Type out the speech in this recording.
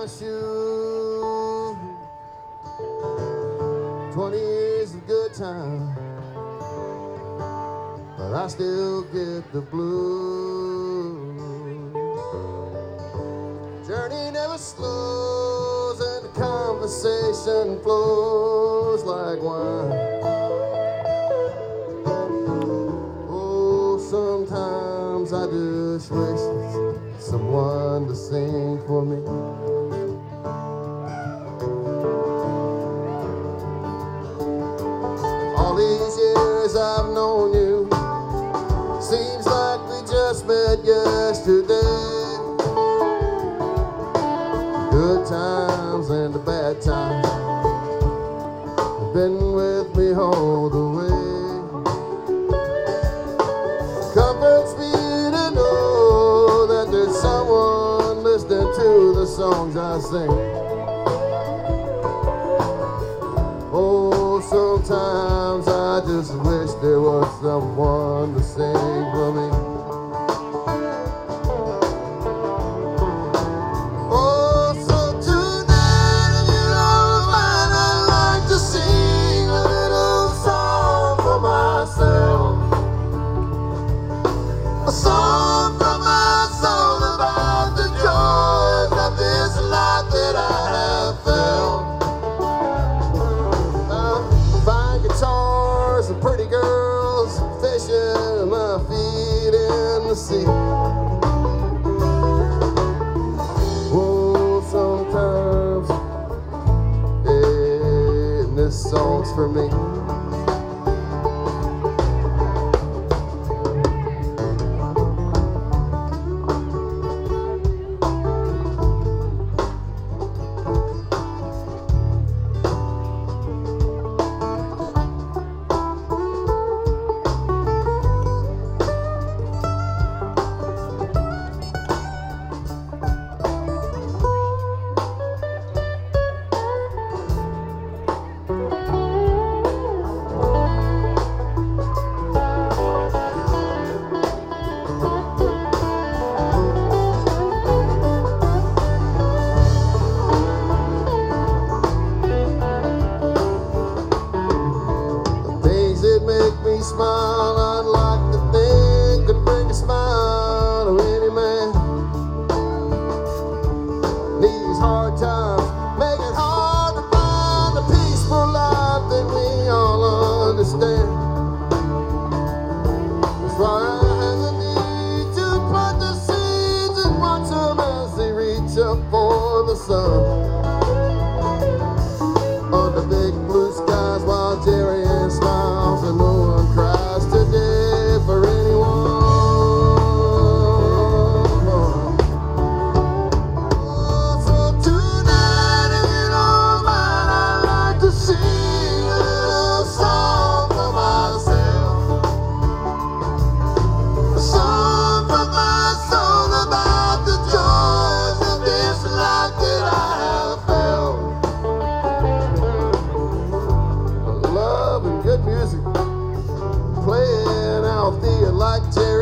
my shoe. 20 years of good time, but I still get the blues. Journey never slows and the conversation flows like wine. Oh, sometimes I just wish someone to sing for me. All these years I've known you, seems like we just met yesterday. Good times and the bad times have been with me all the way. Comforts me to know that there's someone listening to the songs I sing. Oh, sometimes I just wish there was someone to sing for me. Oh, so tonight, if you don't mind, I'd like to sing a little song for myself. A song from my soul about the joys of this life that I have found. Fine guitars and pretty girls, fishing my feet in the sea. Oh, sometimes, and this song's for me. Smile, I'd like to think could bring a smile to any man. These hard times make it hard to find a peaceful life that we all understand. That's why I have the need to plant the seeds and watch them as they reach up for the sun. Under big blue skies while Jerry Ann smiles and no one cries today for anyone. Oh, so tonight, if you don't mind, I'd like to sing a little song for myself. A song from my soul about the joys of this life that I have found. Love and good music, playing out there like Jerry.